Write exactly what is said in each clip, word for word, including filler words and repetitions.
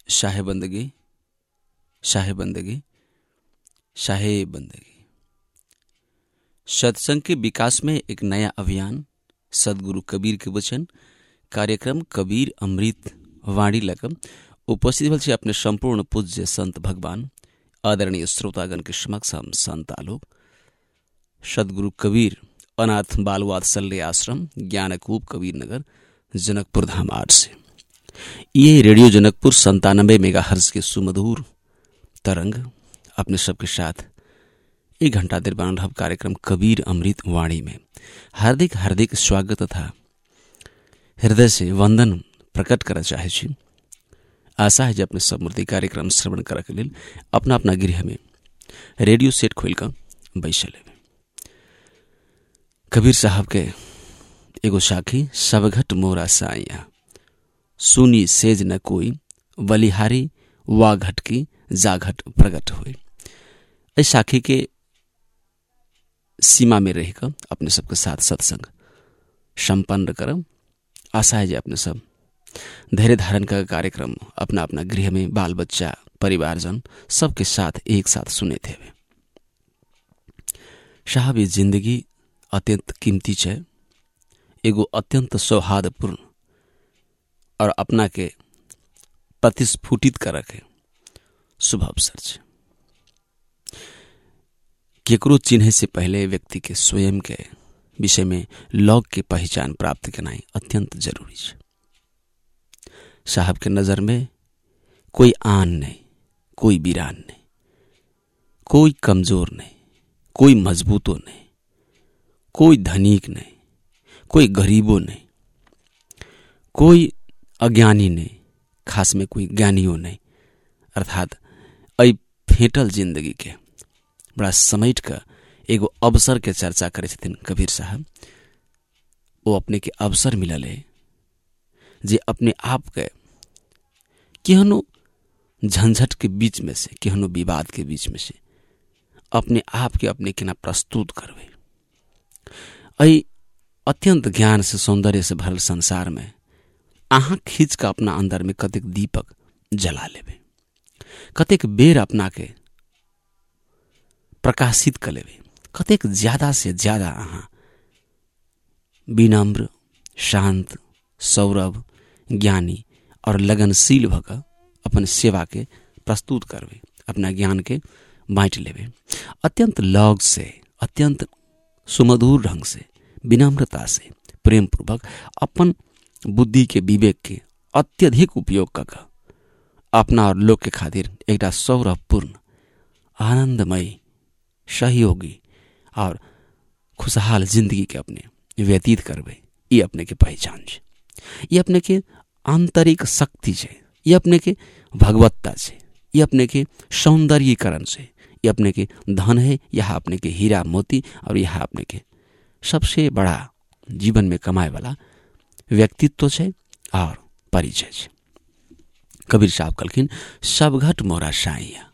शाहे बंदगी, शाहे बंदगी, शाहे बंदगी। सत्संग के विकास में एक नया अभियान, सदगुरु कबीर के वचन, कार्यक्रम कबीर अमृत वाणी लगम उपस्थित भल अपने संपूर्ण पूज्य संत भगवान आदरणीय श्रोतागण के समक्ष हम संत आलोक सदगुरु कबीर अनाथ बाल वात्सल्य आश्रम ज्ञानकूप कबीर नगर जनकपुर धाम आठ से ये रेडियो जनकपुर संतानबे मेगा हर्ज के सुमधुर तरंग अपने सबके साथ एक घंटा देर बन रहा कार्यक्रम कबीर अमृत वाणी में हार्दिक हार्दिक स्वागत तथा हृदय से वंदन प्रकट कर चाहे छी। आशा है जे अपने सब मूर्ति कार्यक्रम श्रवण करे के लिए अपना अपना गृह में रेडियो सेट खोल कर बैसल है। कबीर साहब के एगो साखी सबघट मोरा साइया सुनी सेज न कोई बलिहारी वा घट की जाघट प्रगट हुए। इस साखी के सीमा में रहकर अपने सबके साथ सत्संग संपन्न करम। आशा है जे अपने सब धैर्य धारण का कार्यक्रम अपना अपना गृह में बाल बच्चा परिवारजन सबके साथ एक साथ सुने थे। साहब ये जिंदगी अत्यंत कीमती है, एगो अत्यंत सौहार्दपूर्ण और अपना के प्रतिस्फुटित कर के शुभ अवसर है। केकरो चिन्हे से पहले व्यक्ति के स्वयं के विषय में लौक के पहचान प्राप्त करना अत्यंत जरूरी है। साहब के नजर में कोई आन नहीं, कोई वीरान नहीं, कोई कमजोर नहीं, कोई मजबूतो नहीं, कोई धनिक नहीं, कोई गरीबो नहीं, कोई अज्ञानी नहीं, खास में कोई ज्ञानियों नहीं। अर्थात ऐ फेटल जिंदगी के बड़ा समेट का एगो अवसर के चर्चा करे छथिन कबीर साहब। वो अपने के अवसर मिलले जे अपने आप के केहनो झंझट के बीच में से, केहनो विवाद के बीच में से अपने आप के अपने केना प्रस्तुत करवे। ऐ अत्यंत ज्ञान से सौंदर्य से भरल संसार में आहा खींच का अपना अंदर में कतेक दीपक जला लेवे, कतेक बेर अपना के प्रकाशित कर लेवे, कतेक ज्यादा से ज्यादा आहा विनम्र, शांत, सौरभ, ज्ञानी और लगनशील भकर अपन सेवा के प्रस्तुत करवे, अपना ज्ञान के बांट लेवे। अत्यंत लौग से, अत्यंत सुमधुर ढंग से, विनम्रता से, प्रेम पूर्वक अपन बुद्धि के विवेक के अत्यधिक उपयोग कर अपना और लोग के खातिर एक सौरभपूर्ण, आनंदमय, सहयोगी और खुशहाल जिंदगी के अपने व्यतीत करवे। ये अपने के पहचान है, ये अपने के आंतरिक शक्ति है, ये अपने के भगवत्ता है, ये अपने के सौंदर्यीकरण से, ये अपने के धन है, यह अपने के हीरा मोती और यह अपने के सबसे बड़ा जीवन में कमाए वाला व्यक्तित्व है और परिचय है। कबीर साहब कहलखिन सब घट मोरा साइया,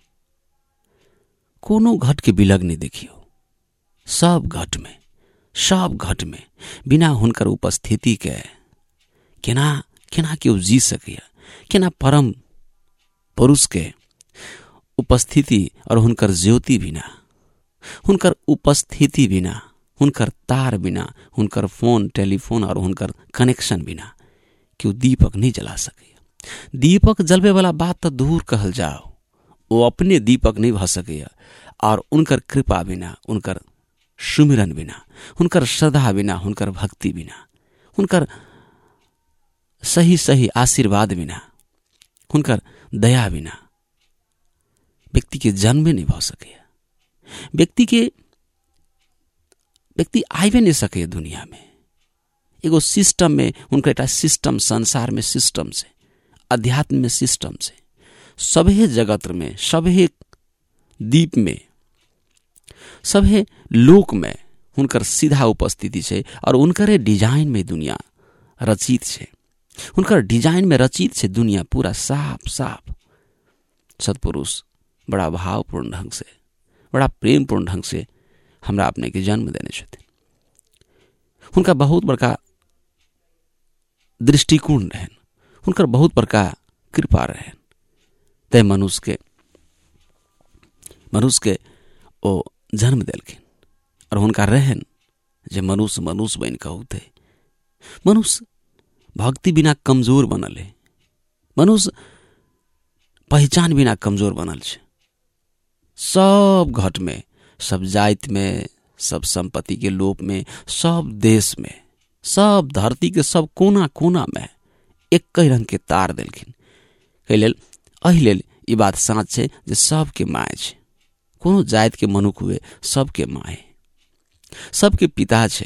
कोनो घट के बिलग नहीं देखियो, सब घट में, सब घट में बिना हुनकर उपस्थिति के केना केना केओ जी सकिया, केना परम पुरुष के उपस्थिति और हुनकर ज्योति बिना, हुनकर उपस्थिति बिना, हुनकर तार बिना, हुनकर फोन टेलीफोन और हुनकर कनेक्शन बिना क्यों दीपक नहीं जला सके। दीपक जलवे वाला बात तो दूर कहल जाओ, वो अपने दीपक नहीं भ सके और उनकर कृपा बिना, उनकर सुमिरन बिना, उनकर श्रद्धा बिना, उनकर भक्ति बिना, उनकर सही सही आशीर्वाद बिना, उनकर दया बिना व्यक्ति के जन्म नहीं भ सके। व्यक्ति के व्यक्ति आइबे नहीं सके दुनिया में। एगो सिस्टम में उनका एक सिस्टम, संसार में सिस्टम से, अध्यात्म में सिस्टम से, सभे जगत में, सभे दीप में, सभे लोक में उनकर सीधा उपस्थिति है और उनकर डिजाइन में दुनिया रचित है। उनकर डिजाइन में रचित है दुनिया पूरा साफ साफ। सत्पुरुष बड़ा भावपूर्ण ढंग से, बड़ा प्रेमपूर्ण ढंग से हमरा अपने के जन्म देने छथिन। उनका बहुत बड़का दृष्टिकोण रहन, उनकर बहुत बड़का कृपा रहन, तै मनुष्य के मनुष्य के ओ जन्म देलखिन और हुनका रहन जे मनुष्य मनुष्य बन कऽ होते। मनुष्य भक्ति बिना कमजोर बनल है, मनुष्य पहचान बिना कमजोर बनल छै। सब घट में, सब जाति में, सब संपत्ति के लोप में, सब देश में, सब धरती के सब कोना कोना में एक रंग के तार देलखिन। एहि लेल एहि लेल ई बात साँच छै जे सबके माय छै। कोनो जाति के मनुख हुए सबके माय, सबके पिता छै।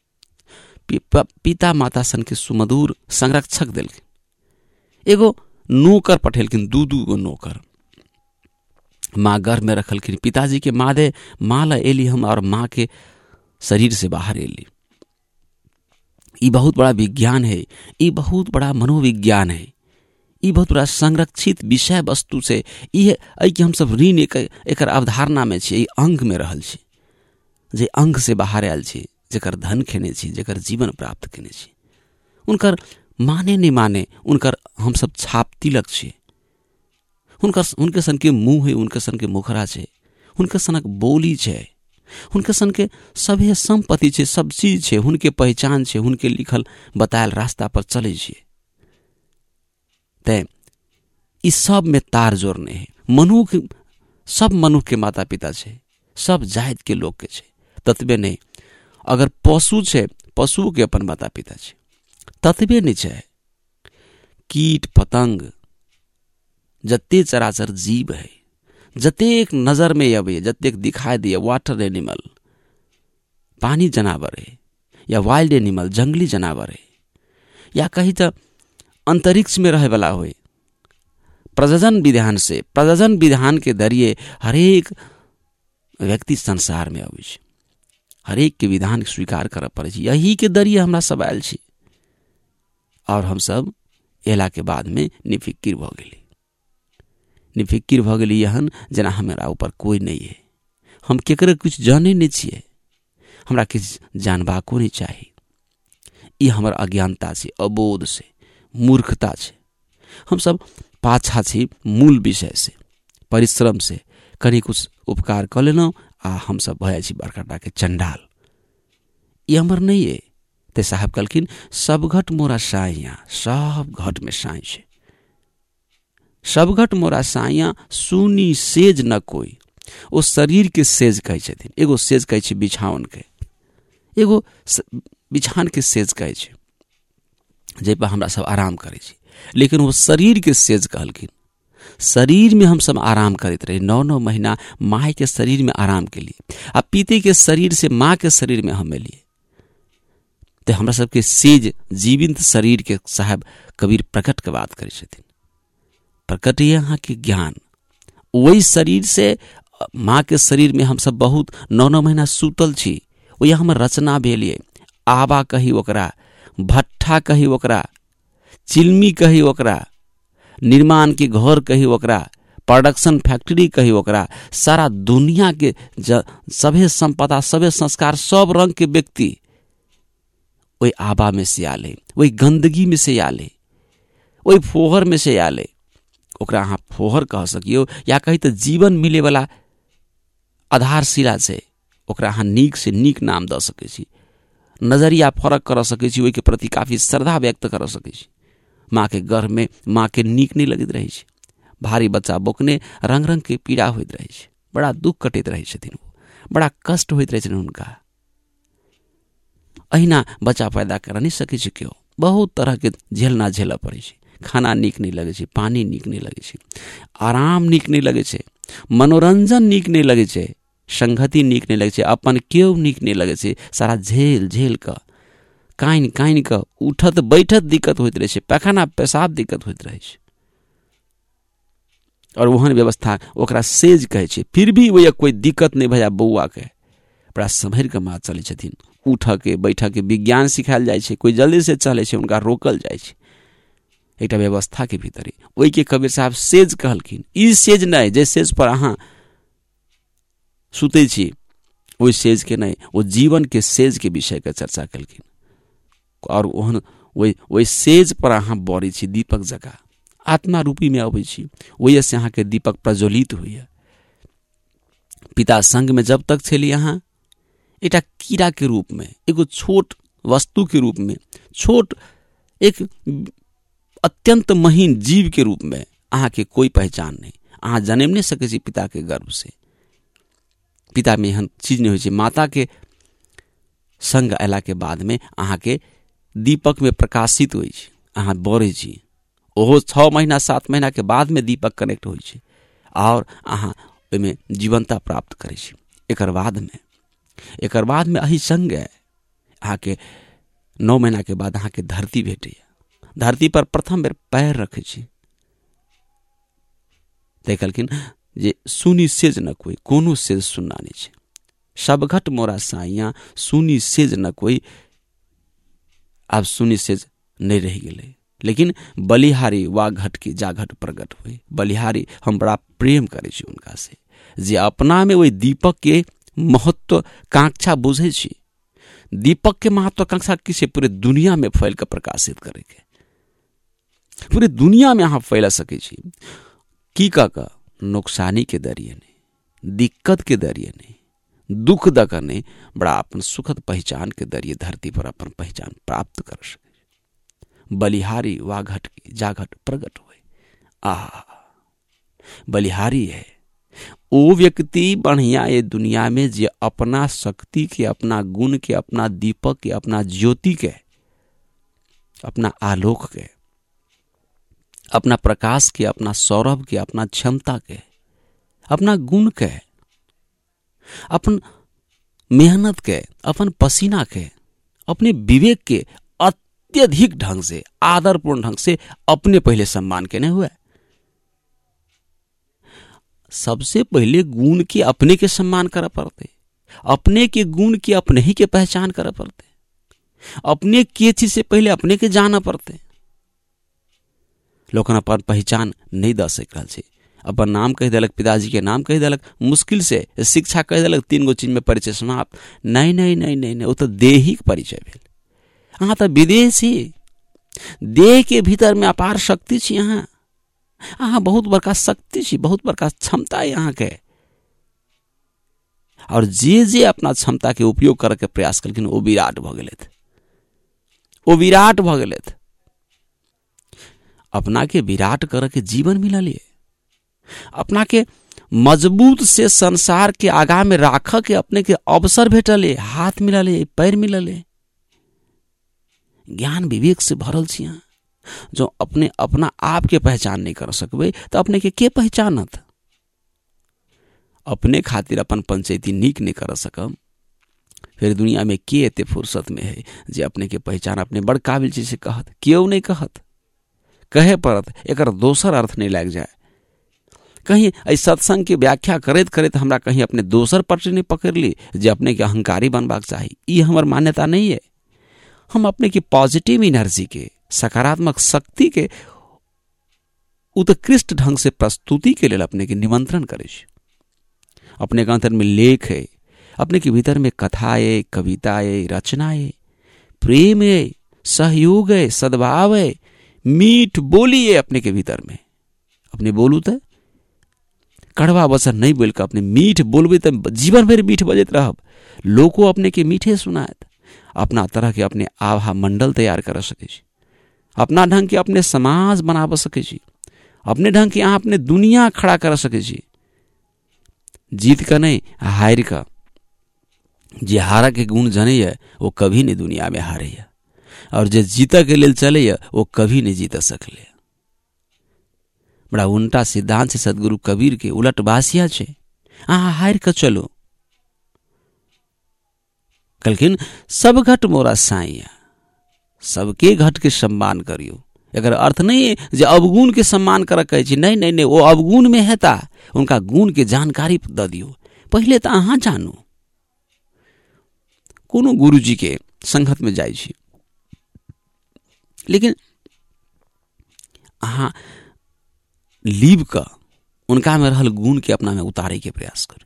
पिता माता सन के सुमधुर संरक्षक देलखिन। एगो नौकर पठेलखिन, दू दू गो नौकर माँ गर्भ में रखलखिन। पिताजी के मादे माला एली हम और माँ के शरीर से बाहर एली। ये बहुत बड़ा विज्ञान है, ये बहुत बड़ा मनोविज्ञान है, ये बहुत बड़ा संरक्षित विषय वस्तु से ये कि हम सब ऋण एक, एकर अवधारणा में छे, अंग में रहल छे, जे अंग से बाहर आयल छे, जेकर धन खेने छी, जेकर जीवन प्राप्त केने छी। उनकर माने नहीं माने उनकर हम सब छाप तिलक छे। उनकर उनके सन के मुंह है, उनके सन के मुखरा छे, उनके सनक बोली छे, उनके सन के सभे संपत्ति छे, सब चीज छे, उनके पहचान छे, उनके लिखल बतायल रास्ता पर चले छे। ते इस सब में तार जोड़ने है। मनुख सब मनुख के माता पिता छे, सब जात के लोग के छे, ततबे नहीं। अगर पशु छे, पशु के अपन माता पिता छे, ततबे नहीं छे। कीट पतंग जते चराचर जीव है, जतेक नजर में अबे, जतेक दिखाई दिए, वाटर एनिमल, पानी जनावर है, या वाइल्ड एनिमल, जंगली जनावर है, या कहीं तो अंतरिक्ष में रहे वाला हो, प्रजनन विधान से प्रजनन विधान के जरिए हरेक व्यक्ति संसार में आवे छे, हरेक के विधान के स्वीकार कर पड़े छे। यही के जरिए हमरा सब आयल छी और हम सब एला के बाद में निफिकिर भ गेली। निफिकिर भ गेली यहन जना हमारा ऊपर कोई नहीं है, हम केकरे कुछ जाने नहीं छिए, हमरा किछ जानबाको नहीं चाहिए। ये हमर अज्ञानता से, अबोध से, मूर्खता छे। हम सब पाछा छी मूल विषय से, परिश्रम से कहीं कुछ उपकार कर लेना आ हम सब भय छी बड़का के चंडाल। ये हमर नहीं है। ते साहब कहलखिन सब घट मोरा साइया, सब घट में साई छे, सब घट मोरा साइया, सुनी सेज न कोई। ओ शरीर के सेज कहे छथिन। एगो सेज कहे छे बिछावन के, एगो बिछान के सेज कहे छे जे पर हमरा सब आराम करे छी। लेकिन वो शरीर के सेज कहलखिन। शरीर में हम सब आराम करते रहे, नौ नौ महीना माँ के शरीर में आराम के लिए, अब पीते के शरीर से माँ के शरीर में हमें लिए। तो हमरा सबके सेज जीवित शरीर के साहब कबीर प्रकट के बात करे छथिन। प्रकट यहाँ के ज्ञान, वही शरीर से माँ के शरीर में हम सब बहुत नौ नौ महीना सुतल छी। वही हमर रचना भेलिए। आबा कही ओकरा, भट्ठा कही ओकरा, चिलमी कही ओकरा, निर्माण के घर कही ओकरा, प्रोडक्शन फैक्ट्री कही ओकरा, सारा दुनिया के सभे संपदा, सभे संस्कार, सब रंग के व्यक्ति वही आबा में से आले, वही गंदगी में से आले, वही फोहर में से आले। ओकरा अहाँ फोहर कह सकियो, या कही तो जीवन मिले वाला आधारशिला से ओकरा अहाँ नीक से नीक नाम द सके छी, नजरिया फरक कर सके छी, ओहि के प्रति काफी श्रद्धा व्यक्त कर सके छी। माँ के गर्भ में माँ के नीक नहीं लगत रहे छे, भारी बच्चा बोकने रंग रंग के पीड़ा होइत रहे छे, बड़ा दुख कटैत रहे छथिन, बड़ा कष्ट होइत रहे छथिन हुनका। अहिना बच्चा पैदा कर नहीं सके छे क्यों, बहुत तरह के झेलना झेला पड़े छे। खाना नीक नहीं लगे छे, पानी नीक नहीं लगे छे, आराम नीक नहीं लगे छे, मनोरंजन नीक नहीं लगे छे, संगति नीक नहीं लगे छे, अपन केव नीक नहीं लगे छे। सारा झेल झेल का काइन काइन का उठत बैठत दिक्कत होइत रहे छे, पैखाना पेशाब दिक्कत होइत रहे छे, और वहन व्यवस्था ओकरा सेज कहे छे। फिर भी वो कोई दिक्कत नहीं भैया बउआ के बड़ा संभर के माँ चले छथिन। उठ के बैठ के विज्ञान सिखायल जाय छे, कोई जल्दी से चले छे, उनका रोकल जाय छे एक व्यवस्था के भीतर। वही के कबीर साहब सेज कहलखिन। ई सेज नहीं जे सेज पर अहाँ सुते छी, वही सेज के नहीं, वो जीवन के सेज के विषय के चर्चा कलखिन। और वही वही सेज पर अहाँ बड़ी छी दीपक जगह, आत्मा रूपी में अबै छी, वही से अहाँ के दीपक प्रज्वलित होइए। पिता संग में जब तक छली अहाँ एक कीड़ा के रूप में, एगो छोट वस्तु के रूप में, छोट एक अत्यंत महीन जीव के रूप में अहाँ के कोई पहचान नहीं। अहाँ जन्म नहीं सके छी पिता के गर्भ से। पिता में एहन चीज नहीं होई। माता के संग अयला के बाद में अहाँ के दीपक में प्रकाशित होई छै, अहाँ बढ़े छी। ओहो छह महीना सात महीना के बाद में दीपक कनेक्ट होई छै और अहाँ ओहिमे जीवनता प्राप्त करे छी। एकर बाद में एकर बाद में अही संग अहाँ के नौ महीना के बाद अहाँ के धरती भेटैया। धरती पर प्रथम बेर पैर रखे छी। देखलखिन जे सुनी सेज न कोई, कोनो सेज सुनना नहीं छै। सब घट मोरा साइया, सुनी सेज न कोई। अब सुनी सेज नहीं रह गेले, लेकिन बलिहारी वा घट की जा घट प्रगट हुई। बलिहारी हम बड़ा प्रेम करे छी उनका से, जे अपना में वही दीपक के महत्वाकांक्षा बुझे छी। दीपक के महत्वाकांक्षा किसे पूरे दुनिया में फैल कर प्रकाशित करे के, पूरे दुनिया में अहाँ फैला सके छी। की का का नुकसानी के दरिये नहीं, दिक्कत के दरिये नहीं, दुख दक नहीं, बड़ा अपन सुखद पहचान के दरिये धरती पर अपन पहचान प्राप्त कर सके। बलिहारी वा घट की जा घट प्रगट हुए। आह, बलिहारी है वो व्यक्ति बढ़िया ये दुनिया में जे अपना शक्ति के, अपना गुण के, अपना दीपक के, अपना ज्योति के, अपना आलोक के, अपना प्रकाश के, अपना सौरभ के, अपना क्षमता के, अपना गुण के, अपन मेहनत के, अपन पसीना के, अपने विवेक के अत्यधिक ढंग से, आदरपूर्ण ढंग से अपने पहले सम्मान के नहीं हुए। सबसे पहले गुण के अपने के सम्मान कर पड़ते, अपने के गुण के अपने ही के पहचान कर पड़ते, अपने के चीज से पहले अपने के जाना पड़ते। लोगन अपन पहचान नहीं द सक रहा है। अपन नाम कह दिलक, पिताजी के नाम कह दिलक, मुश्किल से शिक्षा कह दिलक, तीन गो चीज में परिचय समाप्त। नहीं नहीं नहीं नहीं नहीं, वो तो देहिक परिचय भेल। अहाँ तो विदेशी, देह के भीतर में अपार शक्ति छी। अहाँ अहाँ बहुत बड़का शक्ति छी, बहुत बड़का क्षमता है अहाँ के। और जे जे अपना क्षमता के उपयोग करे के प्रयास कलखिन ओ विराट भ गेलथि, ओ विराट भ गेलथि। अपना के विराट करे के जीवन मिलल, अपना के मजबूत से संसार के आगा में राख के अपने के अवसर भेटल, हाथ मिलल, पैर मिलल। ज्ञान विवेक से भरल छी। जो अपने अपना आप के पहचान नहीं कर सकबे तो अपने के के पहचानत। अपने खातिर अपन पंचायती नीक नहीं कर सकम, फिर दुनिया में के एते फुर्सत में है जे अपने के पहचान अपने बड़ काबिल चीज से कहत। क्यों नहीं कहत, कहे पड़त, एकर दोसर अर्थ नहीं लग जाए। कहीं इस सत्संग की व्याख्या करते करते हमरा कहीं अपने दोसर पटरी नहीं पकड़ ली जे अपने के अहंकारी बनबाक चाहिए। ये हमार मान्यता नहीं है। हम अपने की पॉजिटिव एनर्जी के, सकारात्मक शक्ति के उत्कृष्ट ढंग से प्रस्तुति के लिए अपने के निमंत्रण करे। अपने के अंतर में लेख है, अपने के भीतर में कथा है, कविता है, रचना है, प्रेम है, सहयोग है, सद्भाव है, मीठ बोली है। अपने के भीतर में अपने बोलू तो कड़वा वचन नहीं बोल के अपने मीठ बोलबे तो जीवन भर मीठ बजत रहब। लोगों अपने के मीठे सुनात। अपना तरह के अपने आभा मंडल तैयार कर सके, अपना ढंग के अपने समाज बना सके, अपने ढंग के यहाँ अपने दुनिया खड़ा कर सके। जीत का नहीं, हार का। जे हारा के गुण जने है वो कभी नहीं दुनिया में हारे है, और जे जीता के लिए चले है वो कभी नहीं जीत सकले। बड़ा उल्टा सिद्धांत से सदगुरु कबीर के उलट बासिया छे। अहाँ हार के चलो। कलखिन सब घट मोरा साइया, सबके घट के सम्मान करियो। अगर अर्थ नहीं है जो अवगुण के सम्मान कर कहे। नहीं नहीं नहीं, वो अवगुण में है ता उनका गुण के जानकारी द दियो। पहले तो अहाँ जानो। कोनो गुरुजी के संगत में जाय छी, लेकिन अहाँ लीव का उनका में रहल गुण के अपना में उतारे के प्रयास करो।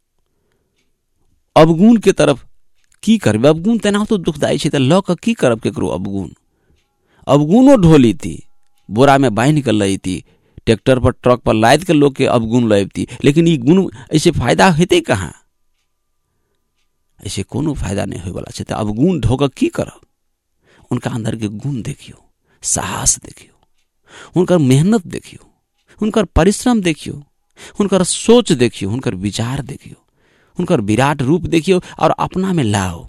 अवगुण के तरफ की करबे? अवगुण तेना तो दुखदायी छे, त ल क की करब केकरो अवगुण? अवगुणो ढोली थी बोरा में बांध कर लैती, ट्रैक्टर पर ट्रक पर लाद के लोग के अवगुण लैती, लेकिन ई गुण ऐसे फायदा हेतै कहाँ? ऐसे कोनो फायदा नहीं होय वाला छै। तो अवगुण ढोक की करब? उनका अंदर के गुण देखियो, साहस देखियो, उनकर मेहनत देखियो, उनकर परिश्रम देखियो, उनकर सोच देखियो, उनकर विचार देखियो, उनकर विराट रूप देखियो और अपना में लाओ।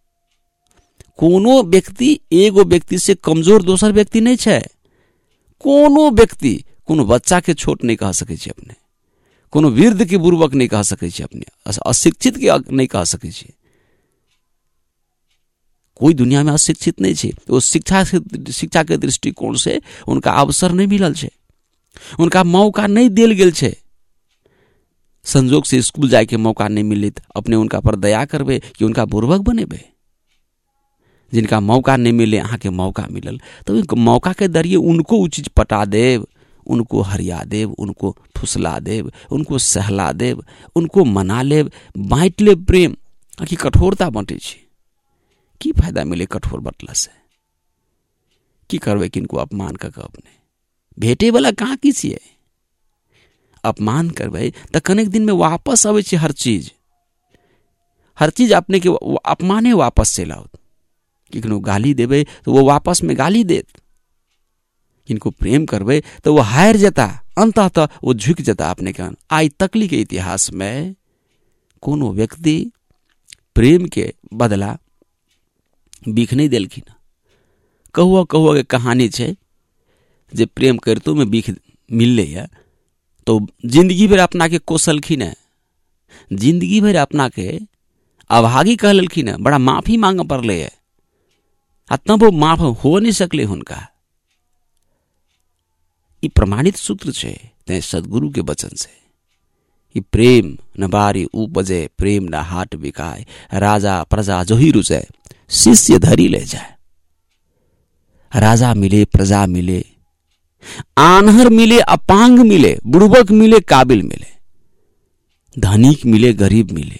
कोनो व्यक्ति एगो व्यक्ति से कमजोर दोसर व्यक्ति नहीं छै। कोनो व्यक्ति कोनो बच्चा के छोट नहीं कह सकै छै अपने, कोनो वृद्ध के बुर्बक नहीं कह सकै छै अपने, अशिक्षित के नहीं कह सकै छै। कोई दुनिया में अशिक्षित नहीं छै। वो शिक्षा शिक्षा के दृष्टिकोण से उनका अवसर नहीं मिलल छै, उनका मौका नहीं दिल गेल छै। संजोग से स्कूल जाए के मौका नहीं मिलित अपने उनका पर दया करबे कि उनका बुर्बक बनेबे। जिनका मौका नहीं मिले अहाँ के मौका मिलल तो मौका के जरिए उनको उ चीज पटा देव, उनको हरिया देव, उनको फुसला देव, उनको सहला देव, उनको मना लेब, बांट लेब प्रेम। आखिर कठोरता बांटे छै, की फायदा मिले कठोर बटला से? की करबे किनको अपमान क के अपने भेटे वाला कहाँ की छियै? अपमान करबे तो कनेक दिन में वापस आवे छै हर चीज, हर चीज अपने के अपमाने वापस से लाओ। किनको गाली देबे तो वो वापस में गाली देत, किनको प्रेम करबे तो वो हार जाता, अंततः वो झुक जाता अपने के। आज तकली के इतिहास में कोनो व्यक्ति प्रेम के बदला बीख नहीं देलखिन। कहुआ कहुआ के कहानी छै जे प्रेम करतो में बीख मिलले है तो जिंदगी भर अपना के कोसलखिन है, जिंदगी भर अपना के अभागी कह लेलखिन है, बड़ा माफी मांग पड़ले है, आ तब वो माफ हो नहीं सकले हुनका। ई प्रमाणित सूत्र छे ते सदगुरु के वचन से। ई प्रेम न बारी उपजे, प्रेम न हाट बिकाय, राजा प्रजा जोही रुचे, शिष्य धरी ले जाए। राजा मिले, प्रजा मिले, आन्हर मिले, अपांग मिले, बुड़बक मिले, काबिल मिले, धनिक मिले, गरीब मिले,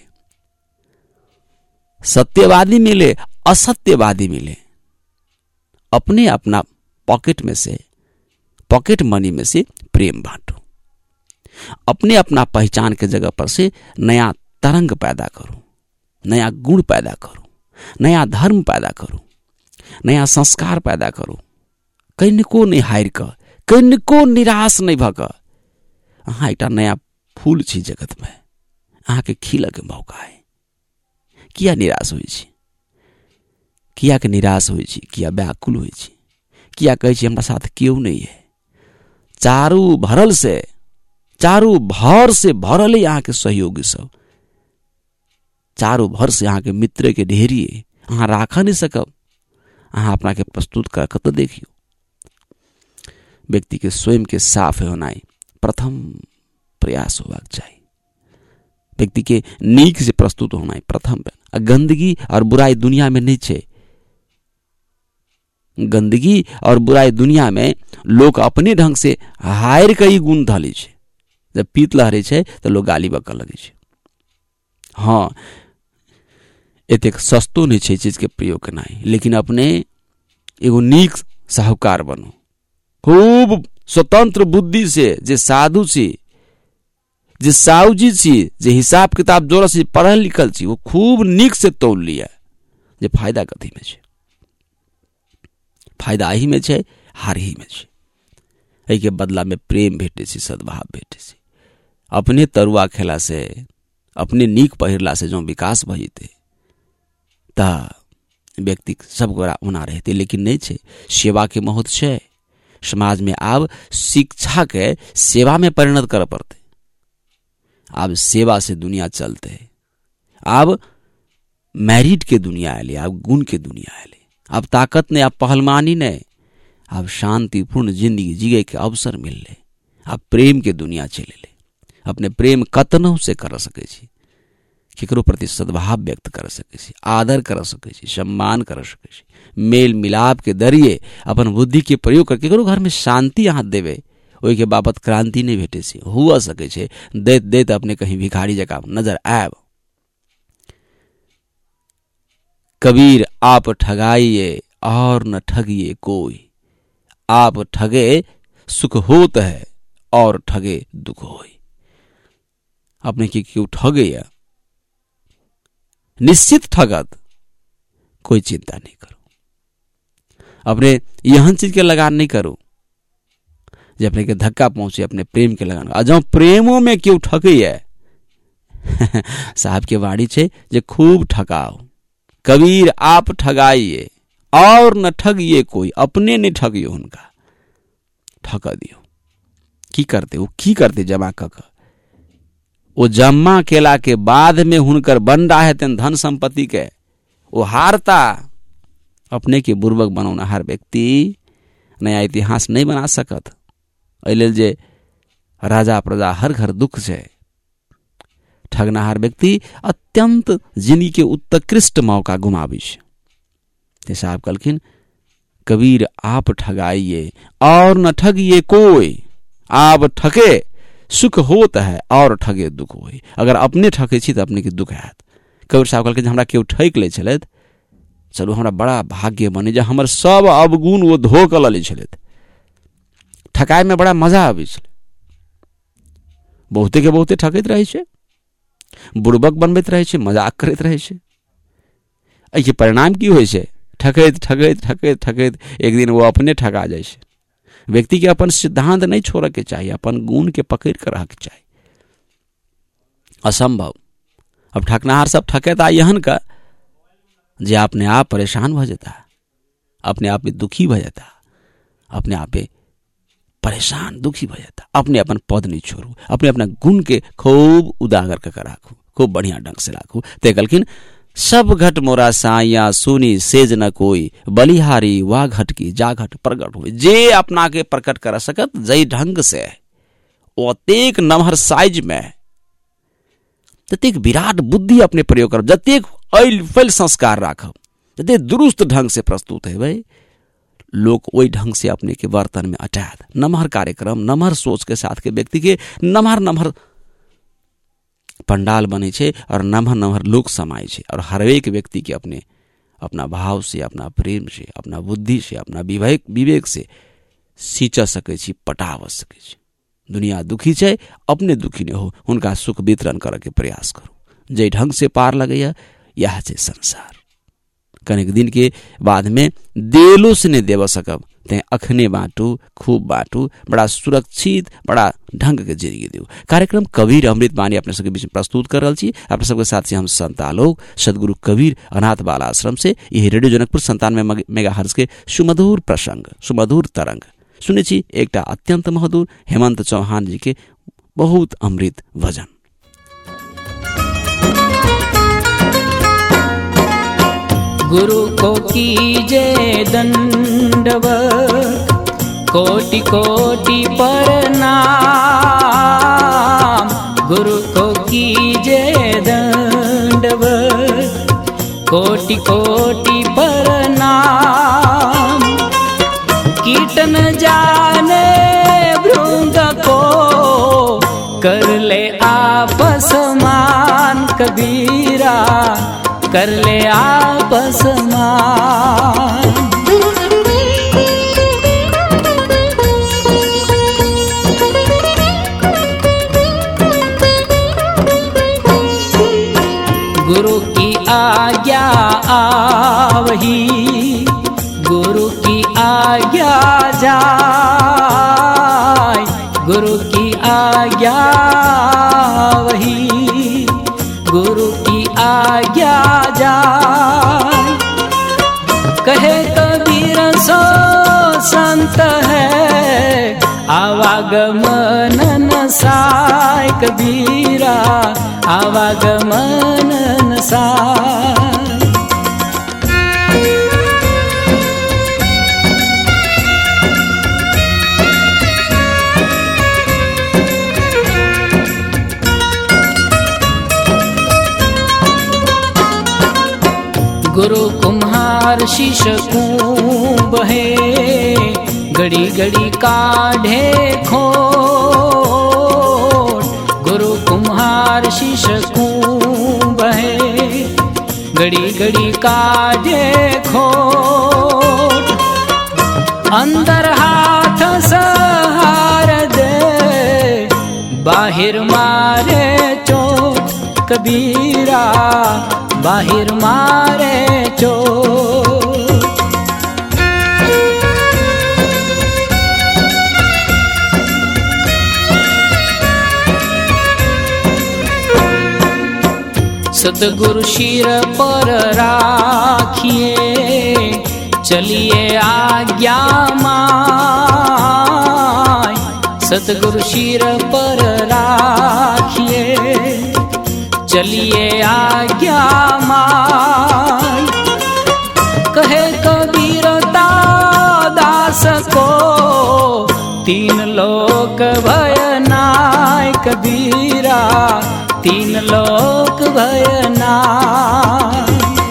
सत्यवादी मिले, असत्यवादी मिले। अपने अपना पॉकेट में से, पॉकेट मनी में से प्रेम बांटो। अपने अपना पहचान के जगह पर से नया तरंग पैदा करो, नया गुण पैदा करो, नया धर्म पैदा करो, नया संस्कार पैदा करो। कनिको नहीं हार क, कनिको निराश नहीं भक। अहाँ एक नया फूल छी जगत में, अहाँ के खिल के मौका है। किया निराश हुई छी? किया के निराश हुई छी? किया व्याकुल हुई छी? किया कहे छी हमरा साथ क्यों नहीं है? चारू भरल से, चारू भर से भरल यहाँ के सहयोगी सब, चारू भर से यहाँ के मित्र के ढेरी अहाँ राख नहीं सकब। अहाँ अपना के प्रस्तुत कर तो देखियो। व्यक्ति के स्वयं के साफ होना प्रथम प्रयास होबाक चाहिए। व्यक्ति के नीक से प्रस्तुत होना प्रथम। गंदगी और बुराई दुनिया में नहीं छे। गंदगी और बुराई दुनिया में लोग अपने ढंग से हायर कई गुण धली छे। जब पीत लहरे छे तो लोग गाली बकल लगे छे। हाँ, एतेक सस्तो नहीं छे चीज के प्रयोग करना है, लेकिन अपने एगो नीक साहूकार बनो। खूब स्वतंत्र बुद्धि से, जे साधु छी, जे साहूजी छी, जे हिसाब किताब जोर से पढ़ल लिखल छी, वो खूब नीक से तोल लिया। जे फायदा कथी में छे? फायदा ही में छे, हार ही में छे। एहि के बदला में प्रेम भेटे छी, सद्भाव भेटे छी। अपने तरुआ खेला से, अपने नीक पहिरला से जो विकास भइते ता व्यक्ति सब गोरा होना रहते, लेकिन नहीं छे। सेवा के महत्व छे समाज में। आब शिक्षा के सेवा में परिणत कर पड़ते। अब सेवा से दुनिया चलते। अब मैरिट के दुनिया आले, अब गुण के दुनिया आले। अब ताकत ने, अब पहलवानी ने, अब शांतिपूर्ण जिंदगी जिए के अवसर मिलले। अब प्रेम के दुनिया चले ले। अपने प्रेम कतनों से कर सके छी, केकरो प्रति सद्भाव व्यक्त कर सके छी, आदर कर सके छी, सम्मान कर सके छी। मेल मिलाप के जरिए अपन बुद्धि के प्रयोग करके केकरो घर में शांति यहाँ देवे। ओहि के बाबत क्रांति नहीं भेटे छी, हुआ सके छे। देत देत अपने कहीं भिखारी जगह नजर आब। कबीर आप ठगाइए और न ठगिए कोई, आप ठगे सुख होत है और ठगे दुख होय। अपने के क्यों ठगे या निश्चित ठगत, कोई चिंता नहीं करो। अपने यहन चीज के लगान नहीं करो जो अपने के धक्का पहुंचे, अपने प्रेम के लगान। आ जब प्रेमों में क्यों ठगे है साहब के वाणी छे जे खूब ठगाओ। कबीर आप ठगाइए और न ठगिए कोई, अपने नहीं ठगियो उनका, ठगा दियो। की करते वो की करते जमा कक वो जमा केला के बाद में हुनकर बन रहा है तेन धन संपत्ति के वो हारता। अपने के बुर्बक बनौना हर व्यक्ति नया इतिहास नहीं बना सकत। एहि जे राजा प्रजा हर घर दुख से ठगनाहार व्यक्ति अत्यंत जिंदगी के उत्कृष्ट मौका गुमावी छे। साहब कहलखिन कबीर आप ठगाइए और न ठगिए कोई, आप ठगे सुख होत है और ठगे दुख होई। अगर अपने ठगे छी तो अपने के दुख हैत। कबीर साहब कहलखिन हमरा केओ ठैक ले छलैथ, चलू हमरा बड़ा भाग्य बने जे हमर सब अवगुण वो धो क लले छलैथ। ठकाय में बड़ा मजा आबै छलै। बहुते के बहुते ठकैत रहै छै, बुड़बक बनबैत रहै छै, मजाक करैत रहै छै। एहि के परिणाम की होइ छै? ठकैत ठकैत ठकैत ठकैत एक दिन वो अपने ठगा जाइ छै। व्यक्ति के अपन सिद्धांत नहीं छोड़ के चाहिए, अपन गुण के पकड़ कर रख चाहिए। असंभव। अब ठकनाहार सब ठकेता यहन का जे अपने आप परेशान हो जाता, अपने आप में दुखी हो जाता, अपने आप में परेशान दुखी हो जाता। अपने अपन पद नहीं छोड़ू, अपने अपना गुण के खूब उजागर कर राखू, खूब बढ़िया ढंग से राखू। ते कहलखिन सब घट मोरा साइया सुनी सेज न कोई, बलिहारी वा घट की जा घट प्रकट हो। जे अपना के प्रकट कर सकत जई ढंग से ओतेक नमहर साइज में जतेक विराट बुद्धि अपने प्रयोग कर, जतेक ऐल फैल संस्कार राखब, जतेक दुरुस्त ढंग से प्रस्तुत है भाई, लोग वही ढंग से अपने के वर्तन में अटायत। नमहर कार्यक्रम नमहर सोच के साथ के व्यक्ति के नमहर नमहर पंडाल बने छे और नमहर नमहर लोग समाये छे। और हर एक व्यक्ति के अपने अपना भाव से, अपना प्रेम से, अपना बुद्धि से, अपना विवेक विवेक से सींच सके छी, पटाव सके छी। दुनिया दुखी छे, अपने दुखी नहीं हो, उनका सुख वितरण करे के प्रयास करो। जे ढंग से पार लगे यह छे संसार। कनेक दिन के बाद में देलो से नहीं देव सकब, ते अखने बांटू, खूब बांटू, बड़ा सुरक्षित, बड़ा ढंग के जिंदगी दियो। कार्यक्रम कबीर अमृत वाणी अपने सबके बीच में प्रस्तुत कर रहा छी। अपने सबके साथ से हम संत आलोक सदगुरु कबीर अनाथ बाल आश्रम से यही रेडियो जनकपुर संतानवे मेगाहर्ट्ज के सुमधुर प्रसंग, सुमधुर तरंग सुने छी। एकटा अत्यंत मधुर हेमंत चौहान जी के बहुत अमृत भजन। गुरु को कीजे दंडवत, कोटि कोटि प्रणाम। गुरु को कीजे दंडवत, कोटि कोटि प्रणाम। कीटन जाने भृंग को, कर ले आपस मान। कबीरा कर ले आपस मान। गुरु की आज्ञा आवही, गुरु की आज्ञा जाय। गुरु की आज्ञा वही, गुरु की आज्ञा जाय। कहे कबीर सो संत है, आवागमन न साय। कबीरा आवागमन न साय। गुरु कुम्हार शीश कुंभ है, घड़ी घड़ी काढ़े खोट। गुरु कुम्हार शीश कुंभ है, घड़ी घड़ी काढ़े खोट। अंदर हा बाहिर मारे चोट कबीरा, बाहिर मारे चोट। सतगुरु शिर पर राखिए, चलिए आज्ञा माय। सतगुरु शिर पर राखिए, चलिए आज्ञा माय। कहे कबीर दास को, तीन लोक भय नाय कबीरा, तीन लोक भय नाय।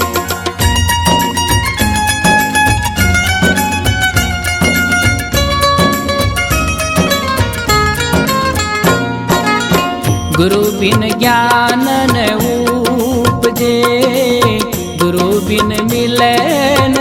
गुरु बिन ज्ञान न उपजे, गुरु बिन मिले न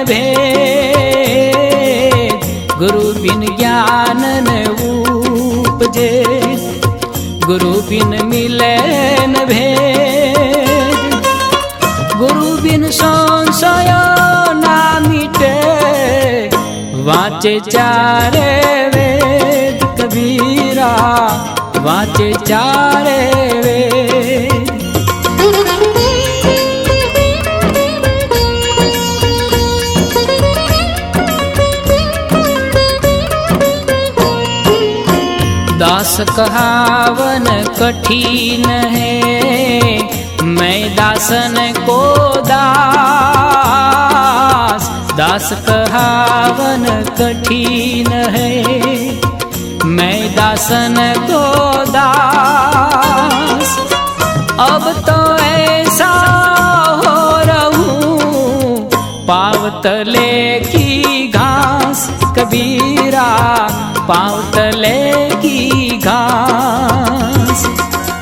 भेद। गुरु बिन ज्ञान न उपजे, गुरु बिन मिले न भेद। गुरु बिन संशय ना मिटे, वाचे चारे वेद कबीरा, वाचे चारे वेद। दास कहावन कठिन है, मैं दासन को दास। दास कहावन कठिन है, मैं दासन को दास। अब तो ऐसा हो रहूं, पाँव तले की घास कबीरा, पाँव तले की घास।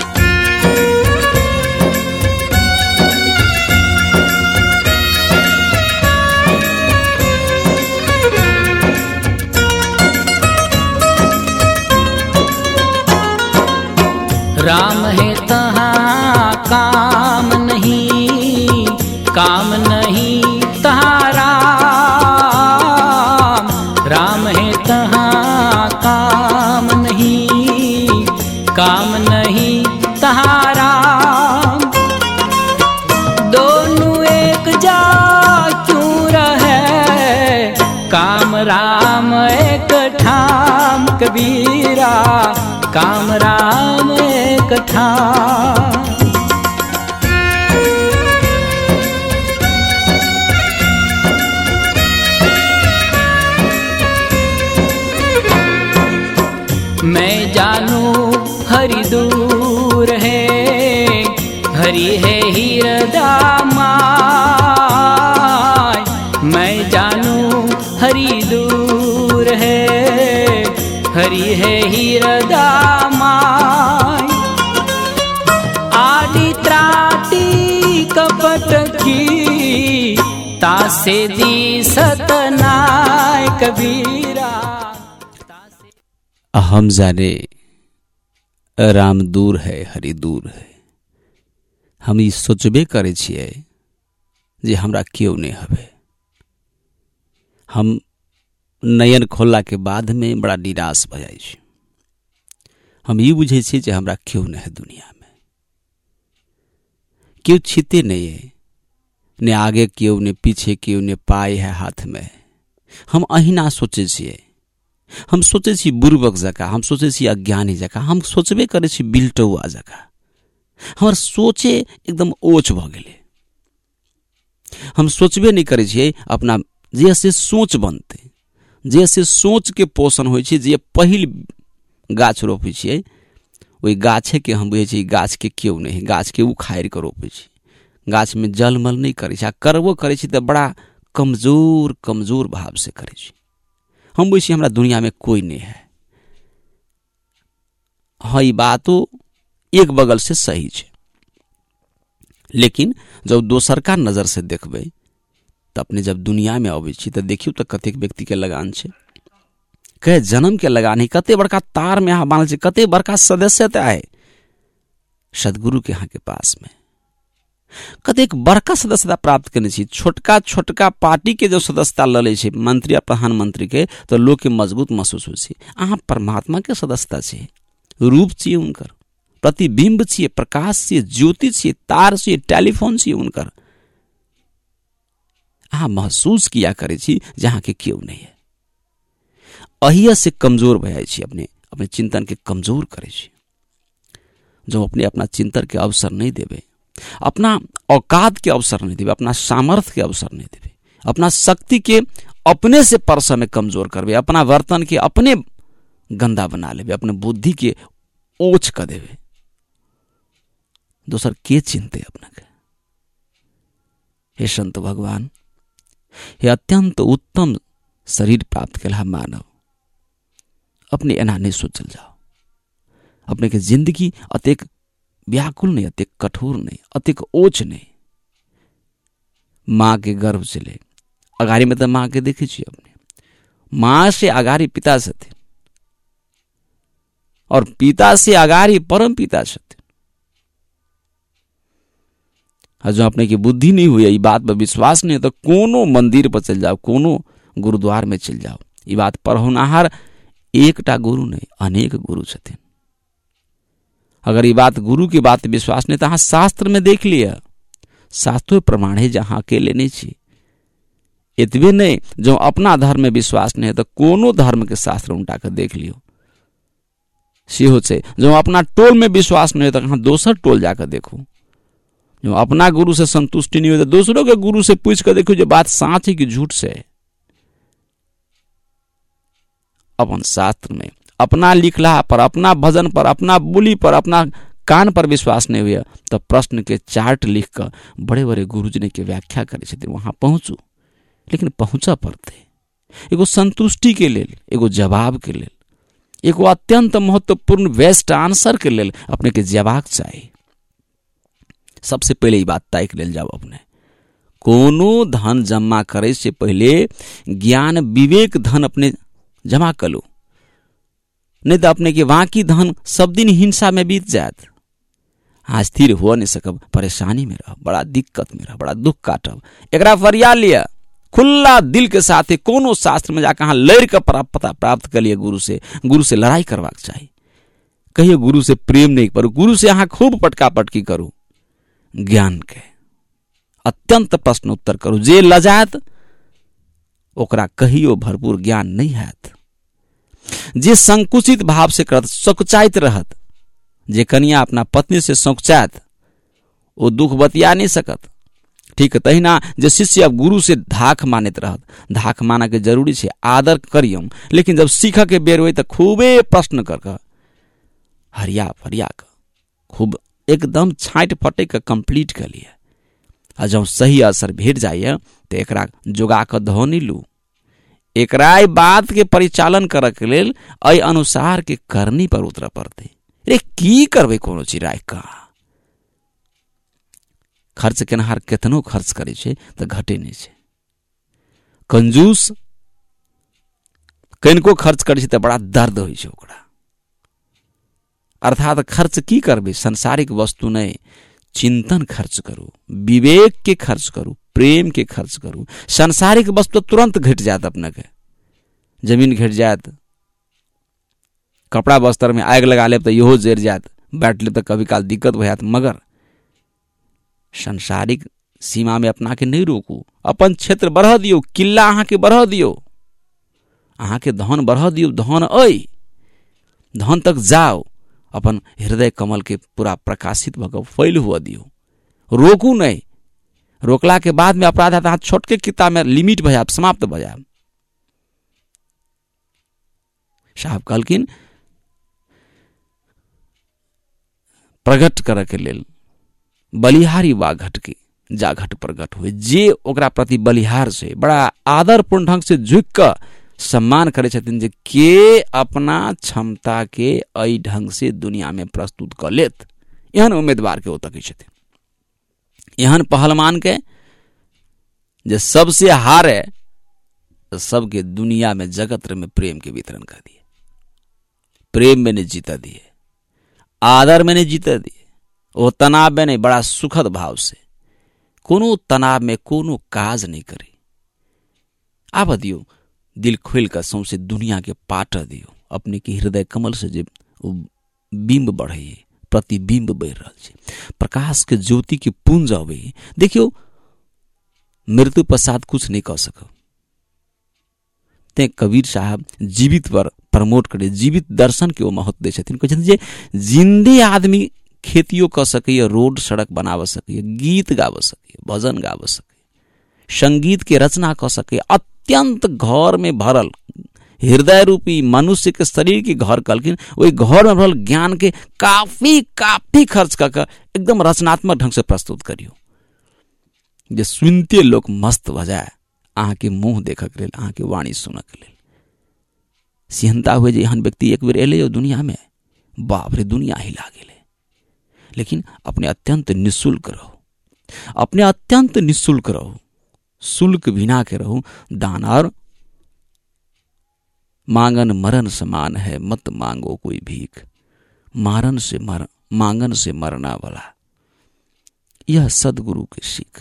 राम है तहाँ काम नहीं, काम नहीं तहाँ राम। राम है तहाँ काम नहीं, काम नहीं तहाँ राम। दोनों एक जा क्यों रहे, काम राम एक ठाम कबीरा, काम राम एक ठाम। मैं जानू हरि दूर है, हरि है हृदय माय। मैं जानू हरि दूर है, हरि है हृदय माय। आदि त्राटी कपट की, तासे दी सतनाय कबीरा। हम जाने राम दूर है हरि दूर है। हम ई सोचबे करे छिए जे हमरा क्यों नहीं हवे। हम नयन खोलला के बाद में बड़ा निराश भ जाय छी। हम ई बुझे छी जे हमरा क्यों नहीं है दुनिया में। क्यों छिते नहीं है, ने आगे क्यों ने पीछे क्यों ने पाए है हाथ में। हम अहिना सोचे छिए। हम सोचे छी बुर्बक जका, हम सोचे छी अज्ञानी जका, हम सोचबे करे छी बिल्टौआ जका। हमर सोचे एकदम ओछ भ गेले। हम सोचबे नहीं करे छिए अपना जैसे सोच बनते, जैसे सोच के पोषण होय छै। जे पहिल गाछ रोपे छिए ओई गाछे के हम बुझे छी गाछ के क्यों नहीं, गाछ के उखाड़ के रोपे छी। गाछ में जलमल नहीं करे छी, करबो करे छी त बड़ा कमजोर कमजोर भाव से करे छी। हम बुझे छी हमरा दुनिया में कोई नहीं है। हाँ, ई बातो एक बगल से सही है, लेकिन जब दोसर का नजर से देखबे त अपने जब दुनिया में आबे छी त देखियो त कतेक व्यक्ति के लगान छे, कहे जन्म के लगानी, कते बड़का तार में यहाँ बांधल छै, कते बड़का सदस्यता है सदगुरु के यहाँ के पास में, कतेक बड़का सदस्यता प्राप्त करने छी। छोटका छोटका पार्टी के जो सदस्यता ल ले छै मंत्री आ प्रधानमंत्री के, तो लोग के मजबूत महसूस हो छै। अहाँ परमात्मा के सदस्यता छै, रूप छियै उनकर, प्रतिबिंब छियै, प्रकाश छियै, ज्योति छियै, तार छियै, टेलीफोन छियै उनकर। अहाँ महसूस किया करे छी जहाँ के क्यों नहीं है। अहिया से कमजोर भय छी, अपने अपने चिंतन के कमजोर करे छी। जो अपने अपना चिंतन के अवसर नहीं देवे, अपना औकात के अवसर नहीं देवे, अपना सामर्थ्य के अवसर नहीं देवे, अपना शक्ति के अपने से परस में कमजोर करवे, अपना वर्तन के अपने गंदा बना लेवे, अपने बुद्धि के ओछ कर देवे, दोसर के चिंते अपना के। हे संत भगवान, हे अत्यंत उत्तम शरीर प्राप्त केला मानव, अपने एना नहीं सोचल जाओ। अपने के जिंदगी अतेक व्याकुल नहीं, अतेक कठोर नहीं, अतेक ओछ नहीं। माँ के गर्भ से ले अगाड़ी में तो माँ के देखे छी, अपने माँ से अगाड़ी पिता छथिन, और पिता से अगाड़ी परम पिता छथिन। जो अपने की बुद्धि नहीं हुई, ये बात पर विश्वास नहीं है, तो कोनो मंदिर पर चल जाओ, कोनो गुरुद्वार में चल जाओ, ये बात पढ़ोनाहार एकटा गुरु नहीं, अनेक गुरु छथिन। अगर ये बात गुरु की बात विश्वास नहीं, तो हाँ शास्त्र में देख लिया, शास्त्रों प्रमाण है जहां अकेले नहीं छी। इतने नहीं, जो अपना धर्म में विश्वास नहीं है, तो कोनो धर्म के शास्त्र उल्टा कर देख लियो। सेहो से जो अपना टोल में विश्वास नहीं है, तो कहां दोसर टोल जाकर देखो। जो अपना गुरु से संतुष्टि नहीं हुई, तो दूसरों के गुरु से पूछ कर देखो, जो बात सच है कि झूठ से है। अपन शास्त्र में अपना लिखला पर, अपना भजन पर, अपना बोली पर, अपना कान पर विश्वास नहीं हुआ, तो प्रश्न के चार्ट लिख कर बड़े बड़े गुरुजी के व्याख्या करे थे, वहां पहुंचू। लेकिन पहुंचा पड़ते एगो संतुष्टि के लेल, एगो जवाब के लेल, एगो अत्यंत महत्वपूर्ण बेस्ट आंसर के लेल अपने के जवाब चाहिए। सबसे पहले ये बात तय कर लेल जाओ, अपने कोनो धन जमा करे से पहले ज्ञान विवेक धन अपने जमा कर लो, नहीं तो अपने के बाकी धन सब दिन हिंसा में बीत जात। हाँ स्थिर हो नहीं सकब, परेशानी में रह, बड़ा दिक्कत में रह, बड़ा दुख काटब। एकरा फरिया लिया खुला दिल के साथ, कोनो शास्त्र में जाकर लड़ कर पता प्राप्त कर लिया गुरु से। गुरु से लड़ाई करवाक चाहिए, कहिए गुरु से प्रेम नहीं करो, गुरु से यहाँ खूब पटका पटकी करो, ज्ञान के अत्यंत प्रश्न उत्तर करो। जे लजात ओकरा कहियो भरपूर ज्ञान नहीं हैत। जे संकुचित भाव से करत, संकुचाइत रहत, जे कन्या अपना पत्नी से संकुचात, वो दुख बतिया नहीं सकत। ठीक तहिना जे शिष्य अब गुरु से धाक मानित रहत, धाक माना के जरूरी है, आदर करियो, लेकिन जब सीख के बेर हुई तो खूबे प्रश्न कर कर हरिया फरिया कर खूब एकदम छाँट फटे के कंप्लीट कर लिया। आ जब सही असर भेट जाइए तो एकरा जोगा कर धो नहीं लू, एकरा बात के परिचालन करे के लेल अय अनुसार के करनी पर उतर पड़ते। रे की करबे, कोनो चिराय का खर्च केनहार केतनो खर्च करे छे तो घटे नहीं छे। कंजूस कनको खर्च करे छे तो बड़ा दर्द होई छे ओकरा। अर्थात खर्च की करबे, संसारिक वस्तु नहीं, चिंतन खर्च करो, विवेक के खर्च करो, प्रेम के खर्च करो। संसारिक वस्तु तुरंत घट जात, अपना के जमीन घट जात, कपड़ा वस्त्र में आग लगा ले तो इहो जर जात, बैठ ले तो कभी काल दिक्कत हो जात। मगर संसारिक सीमा में अपना के नहीं रोकू, अपन क्षेत्र बढ़ा दियो, किला अहाँ के बढ़ा दियो, अहाँ के धन बढ़ा दियो, धन अय धन तक जाओ, अपन हृदय कमल के पूरा प्रकाशित भगव फैल हुआ दियो, रोकू नहीं। रोकला के बाद में अपराध है, छोटके किताब में लिमिट भजाब, समाप्त भजाब। साहब कहलकिन प्रगट करे के लेल बलिहारी वा घट के जा घट प्रगट हुए। जे ओकरा प्रति बलिहार से बड़ा आदरपूर्ण ढंग से झुक कर सम्मान करे छथिन, जे के अपना क्षमता के अई ढंग से दुनिया में प्रस्तुत कर लेत, एहन उम्मीदवार के ओतके छथिन, एहन पहलवान के जे सबसे हारे सबके दुनिया में जगत में प्रेम के वितरण कर दिए। प्रेम में नहीं जीता दिए, आदर में नहीं जीता दिए, वो तनाव में नहीं, बड़ा सुखद भाव से कोनो तनाव में कोनो काज नहीं करी। आप दियो दिल खोल कर सौंसे दुनिया के पाट दियो, अपने के हृदय कमल से जे बिंब बढ़े, प्रतिबिंब बढ़ रहा है, प्रकाश के ज्योति की पुंज अवे। देखियो मृत्यु पश्चात कुछ नहीं कह सको। ते कबीर साहब जीवित पर प्रमोट करे, जीवित दर्शन के वो महत्व दे छथिन। कहते जे जिंदे आदमी खेतियों कर सके, रोड सड़क बनाव सके, गीत गाव सके, भजन गाव सके, संगीत के रचना कर सके, अत्यंत घर में भरल हृदय रूपी मनुष्य के शरीर के घर कलकिन, वही घर में भरल ज्ञान के काफी काफी खर्च कर एकदम रचनात्मक ढंग से प्रस्तुत करियो, जे सुनते लोग मस्त हो जाए। अहाँ के मुंह देखक लेल, अहाँ के वाणी सुनक लेल सिहनता हुए जे एहन व्यक्ति एक बेर एले दुनिया में, बाप रे दुनिया हिला गेले। लेकिन अपने अत्यंत निःशुल्क रहो, अपने अत्यंत निःशुल्क रहो, शुल्क बिना के रहो। दान और मांगन मरण समान है, मत मांगो कोई भीख, मारन से मर मांगन से मरना वाला, यह सदगुरु के सीख।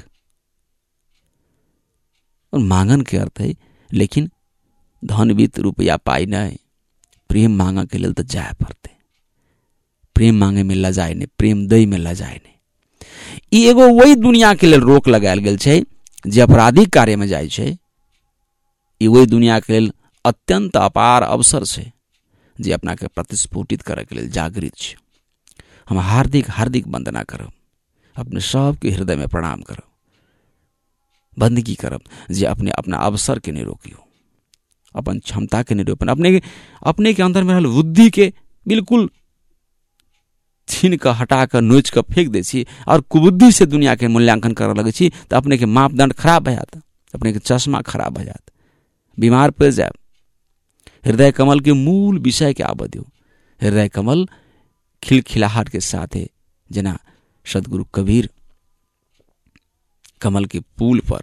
और मांगन के अर्थ है लेकिन धन वित्त रुपया पाई नहीं, प्रेम मांगा के लेल तो जाए पड़ते। प्रेम मांगे में लजाए ने, प्रेम दई में लजाए ने। ई एगो वही दुनिया के लेल रोक लगायल गेल छै जे अपराधिक कार्य में जाइ छै। ई वही दुनिया के लेल अत्यंत अपार अवसर छै जे अपना के प्रतिस्फुटित करे के लेल जागृत छै। हम हार्दिक हार्दिक वंदना करब, अपने सबके हृदय में प्रणाम करब, बंदगी करब जे अपने अपना अवसर के नहीं रोकियो, अपन क्षमता के नहीं रोपन, अपने अपने के अंदर में रहल बुद्धि के बिल्कुल छीन कर हटा कर नोच कर फेंक दे छी और कुबुद्धि से दुनिया के मूल्यांकन कर लगे छी तो अपने के मापदंड खराब हो जाता, अपने के चश्मा खराब हो जाता, बीमार पड़ जाए। हृदय कमल के मूल विषय के आबद हो। हृदय कमल खिलखिलाहट के साथ है, जना सदगुरु कबीर कमल के पुल पर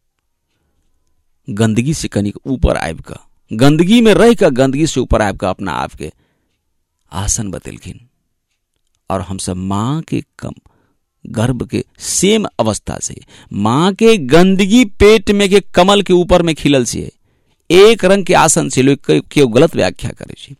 गंदगी से कनिक ऊपर आब का, गंदगी में रह कर गंदगी से ऊपर आब का अपना आप के आसन बतलखिन। और हम सब मां के कम गर्भ के सेम अवस्था से, मां के गंदगी पेट में के कमल के ऊपर में खिलल से एक रंग के आसन से लोग क्यों गलत व्याख्या करे छी।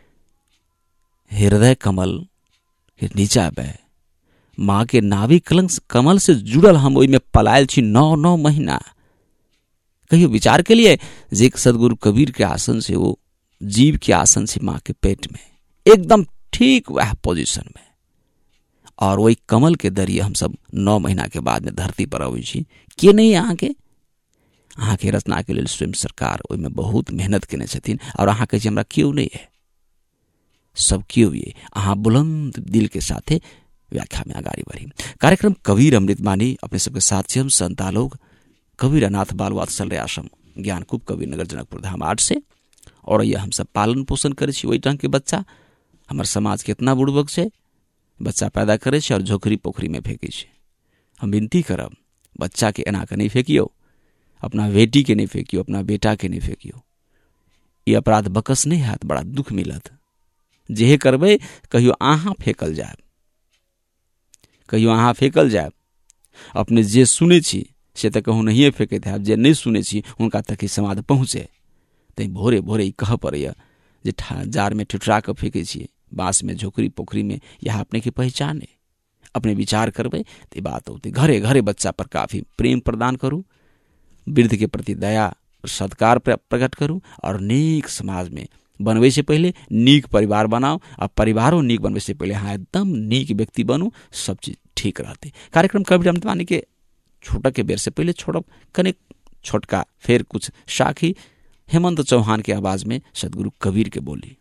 हृदय कमल के नीचा बे मां के नाभि कलंक कमल से जुड़ल हम ओई में पलायल छी नौ नौ महीना। कहियो विचार के लिए जे सदगुरु कबीर के आसन से, वो जीव के आसन से मां के पेट में एकदम ठीक वह पोजीशन में, और वही कमल के दरिए हम सब नौ महीना के बाद में धरती पर आवे छी। के नहीं अहाँ के अहाँ के रचना के लिए स्वयं सरकार ओई में बहुत मेहनत केने छथिन। और अहाँ के हमरा क्यों नहीं है, सब क्यों ये अहाँ बुलंद दिल के साथे व्याख्या में आगाड़ी बढ़ी। कार्यक्रम कबीर अमृतवाणी अपने सबके साथ से हम संता लोग कबीर अनाथ बाल वात्सल्य आश्रम ज्ञानकूप कबीर नगर जनकपुर धाम आठ से, और यह हम सब पालन पोषण करे छी। वही ढंग के बच्चा हमारे समाज के इतना बुड़बक से बच्चा पैदा करे छे और झोकरी पोखरी में फेंके छे। हम विनती करब बच्चा के एना के नहीं फेंकियो, अपना बेटी के नहीं फेंकियो, अपना बेटा के नहीं फेंकियो। ये अपराध बकस नहीं हाथ बड़ा दुख मिलत। जेहे करबे कहियो आहा फेंकल जाए, कहियो आहा फेंकल जाए। अपने जे सुने छी से तो कहूँ नहीं फेंके थे, जे नहीं सुने छी उनका तक ही समाध पहुँचे। तई भोरे भोरे कह पड़े जे जार में ठुठरा के फेंके छे, बांस में, झोकरी पोखरी में, यह अपने की पहचान है। अपने विचार करबे तो बात होती। घरे घरे बच्चा पर काफी प्रेम प्रदान करूँ, वृद्ध के प्रति दया सत्कार प्रकट करूँ, और नेक समाज में बनवे से पहले नीक परिवार बनाओ, और परिवारों नीक बनवे से पहले हाँ एकदम नीक व्यक्ति बनू, सब चीज ठीक रहते। कार्यक्रम कबीर अमृतवाणी के छोटा के बेर से पहले छोड़ कने छोटका फिर कुछ साखी हेमंत चौहान के आवाज में सदगुरु कबीर के बोली।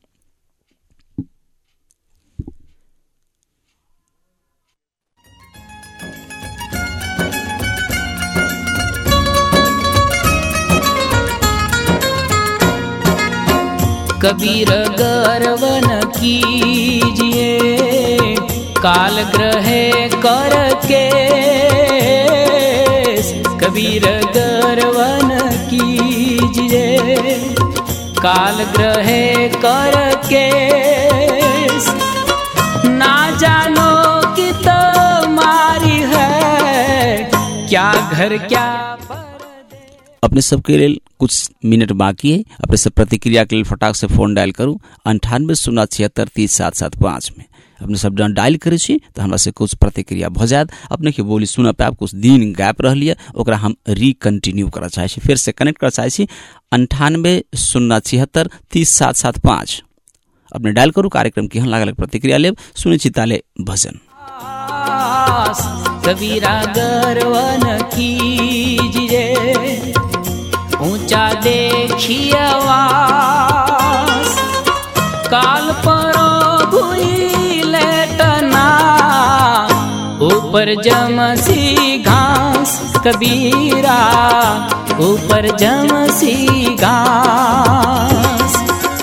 कबीर गर्व न कीजिए, काल ग्रहे करके। कबीर गर्व न कीजिए, काल ग्रहे कर केस, ना जानो कि तुम्हारी है क्या घर क्या। अपने सबके लिए कुछ मिनट बाकी है। अपने सब प्रतिक्रिया के लिए फटाक से फोन डायल करूँ अंठानवे शून्य छिहत्तर तीस सात सात पाँच में। अपने सब जहाँ डायल करे छी तो हमरा से कुछ प्रतिक्रिया भ जायत। अपने के बोली सुन पे कुछ दिन गैप रह लिया, ओकरा हम रिकंटिन्यू करना चाहे छी, फिर से कनेक्ट करना चाहे छी अंठानवे शून्य छिहत्तर तीस सात सात पाँच। अपने डायल करूँ, कार्यक्रम की अलग अलग प्रतिक्रिया लेब, सुने छी ताले भजन। कबीरा गर्वन कीजिए, ऊंचा देखिए आवास, काल पर भूई लेटना, ऊपर जमसी घास। कबीरा ऊपर जमसी घास।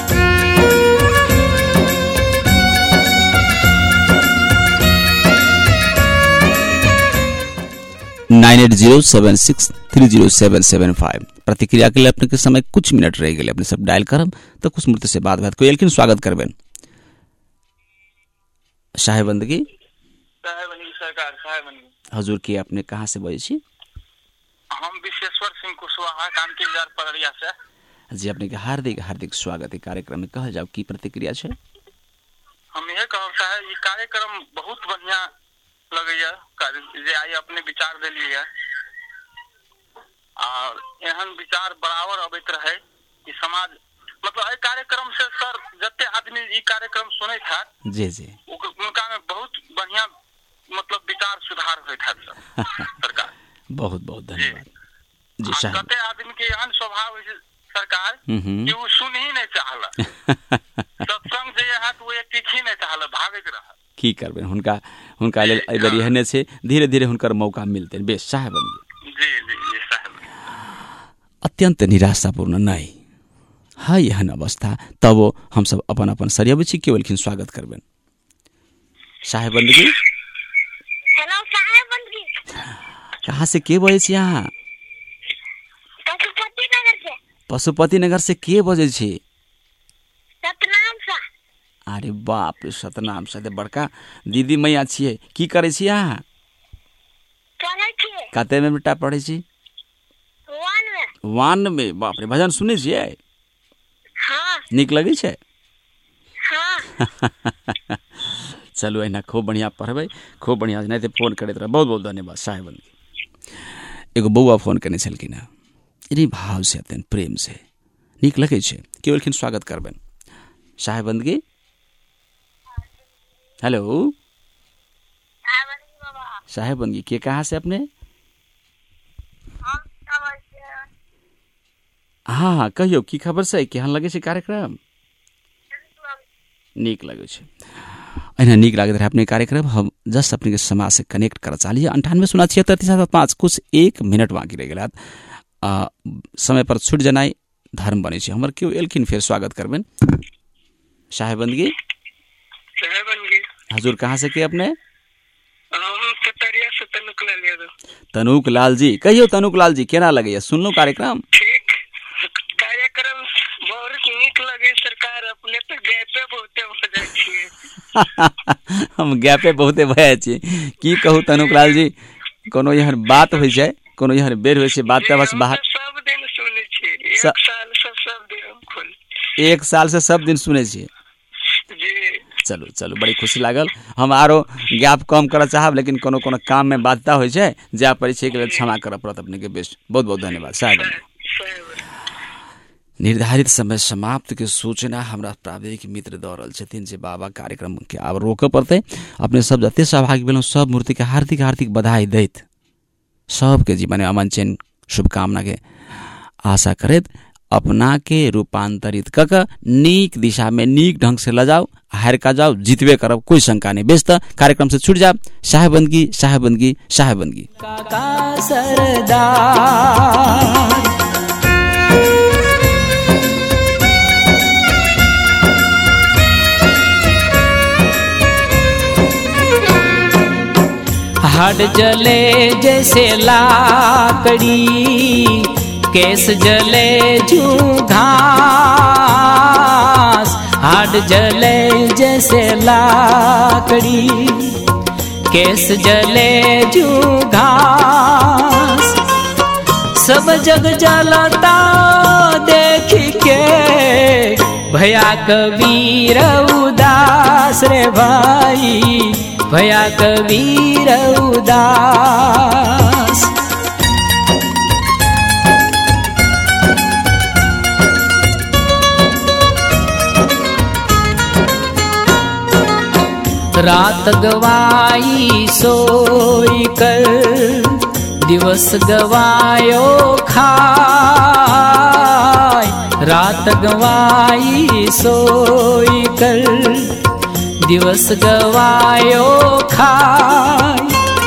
Nine eight zero seven six three zero seven seven five. प्रतिक्रिया के लिए अपने के समय कुछ मिनट रह गए, अपने सब डायल करब तो कुछ मूर्ति से बात बात कोई लेकिन स्वागत करबे। साहेबंदगी सरकार साहेबंदगी हजूर की अपने कहाँ से बोले छी? हम विशेश्वर सिंह कुशवाहा कांति बाजार पड़रिया से। जी अपने के हार्दिक हार्दिक स्वागत है कार्यक्रम में। कहल जाओ की प्रतिक्रिया है? हम यह कहब साहब, ई कार्यक्रम बहुत बढ़िया लगैया जे आई अपने विचार दिलिए और एहन विचार बराबर अबैत रहे कि समाज मतलब एहि कार्यक्रम से सर जते आदमी ई कार्यक्रम सुनैत है जी जी उनका में बहुत बढ़िया मतलब विचार सुधार होइत है सर। सरकार बहुत बहुत धन्यवाद जी साहब। कते आदमी के एहन स्वभाव है सरकार कि वो सुन ही नहीं चाहला, सत्संग जे है तो वो एक टिक ही नहीं चाहला, भागत रहा। की करबे हुनका हुनका लेल एबर एहने से धीरे धीरे हुनकर मौका मिलते। बेस साहेबंदी जी जी जी साहब, अत्यंत निराशापूर्ण नहीं है एहन अवस्था, तब हम सब अपन अपन सरियब छी केवल खिन स्वागत करबेन। साहेबंदी हेलो साहेबंदी, कहाँ से के बजे छी यहाँ? पशुपति नगर से। पशुपति नगर से के बजे छी? सतनाम सा। अरे बाप रे, सतनाम सा बड़का दीदी मैया छियै। की करे छी यहाँ? पढ़ै छी। कते में बेटा पढ़े छी? वन में। वन में? बाप रे, भजन सुने छियै? हाँ। निक लगे छै? हाँ। चलू एना खूब बढ़िया पढ़बै, खूब बढ़िया नहीं तो फोन करते रह। बहुत बहुत धन्यवाद साहेबंदी। एगो बउआ फोन करने छलखिन है, इन्हीं भाव से अत्यंत प्रेम से निक लगे छै, केवल खिन स्वागत करबेन। साहेबंदी हेलो साहेबंदी के कहाँ से अपने? हाँ हाँ कहियो की खबर से, केहन लगे छै कार्यक्रम? नीक लगे छै, अहिना नीक लागत रहे अपने कार्यक्रम। हम जस्ट अपने के समाज से कनेक्ट कर चालिए अंठानवे शून्य छिहत्तर तीस पाँच। कुछ एक मिनट बाकी रह गया, समय पर छूट जनाई धर्म बने छै हमर। क्यों एलखिन फिर स्वागत करबेन। साहेबंदी साहेबंदी हजूर कहाँ से के अपने? हम कतरिया से तनुक लाल यादव। तनुक लाल जी, कहियो तनुक लाल जी केना लगे? सुनलो कार्यक्रम? ठीक, कार्यक्रम बहुत नीक लगे सरकार। अपने तो गैपे बहुते हो जाय छियै। हम गैपे बहुते भए छी। की कहू तनुक लाल जी, कोनो यहाँ बात होइ छै, कोनो यहाँ बेर होइ छै बात त बस बाहर सब दिन सुनै छी। एक स... साल से सब दिन खोल एक साल से सब दिन सुने छी जी। चलू चलू, बड़ी खुशी लागल। हम आरो गैप कम करऽ चाहब, लेकिन कोनो कोनो काम में बाध्यता होइ छै, जाय पड़ै छै, के लेल क्षमा करऽ पड़त अपने के। बेस्ट, बहुत बहुत धन्यवाद साहब। निर्धारित समय समाप्त के सूचना हमरा प्राविधिक मित्र दऽ रहल छथिन जे बाबा कार्यक्रम के आब रोकऽ पड़तै। अपने सब जते सहभागी भेलहुँ सब मूर्ति के हार्दिक हार्दिक बधाई दैत सबके जीवन में अमन चैन शुभकामना के आशा करैत अपना के रूपांतरित क क नीक दिशा में नीक ढंग से ल जाओ, हार का जाओ, जीतबे करब, कोई शंका नहीं। बेस्त कार्यक्रम से छूट जा। साहेबंदगी साहेबंदगी साहेबंदगी काका सरदार हट जले जैसे लाकड़ी, केस जले जू घास, हाड जले जैसे लाकड़ी। केस जले जू घास, सब जग जलता देख के भया कबीर उदास रे भाई, भया कबीर उदास। रात गवाई सोई कर, दिवस गवायो खाय। रात गवाई सोई कर, दिवस गवायो खाय।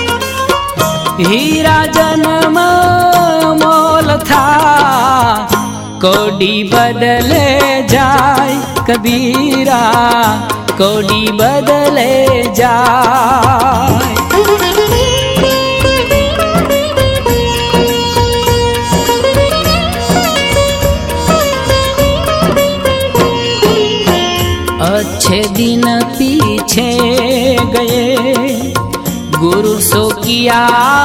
हीरा जन्म मोल था, कौड़ी बदले जाय कबीरा, कौड़ी बदले जाय। अच्छे दिन पीछे गए, गुरु सो किया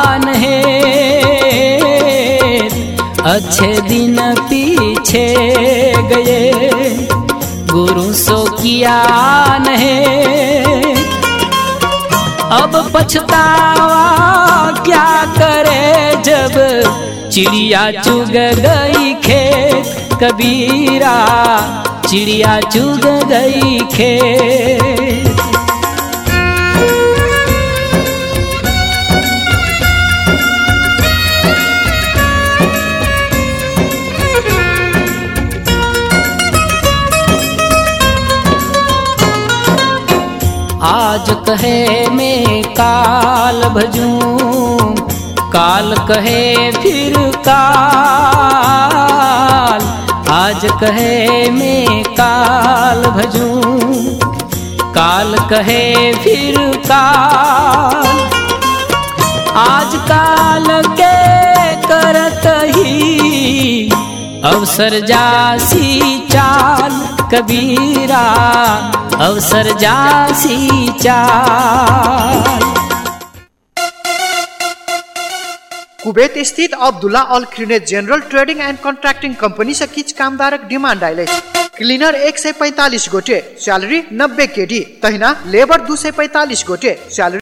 नहीं। अच्छे दिन पीछे गए, गुरु सो किया नहीं। अब पछतावा क्या करे जब चिड़िया चुग गई खेत कबीरा, चिड़िया चुग गई खेत। आज कहे मैं काल भजूं, काल कहे फिर काल। आज कहे मैं काल भजूं, काल कहे फिर काल। आज काल के करत ही अवसर जासी चाल कबीरा, अवसर जासी चाल। कुवैत स्थित अब्दुल्ला अल खिरने general trading and contracting company से किच कामदारक डिमांड आइले। क्लीनर एक सौ पैंतालीस गोटे, सैलरी नब्बे के डी। तहिना लेबर दो सौ पैंतालीस गोटे, सैलरी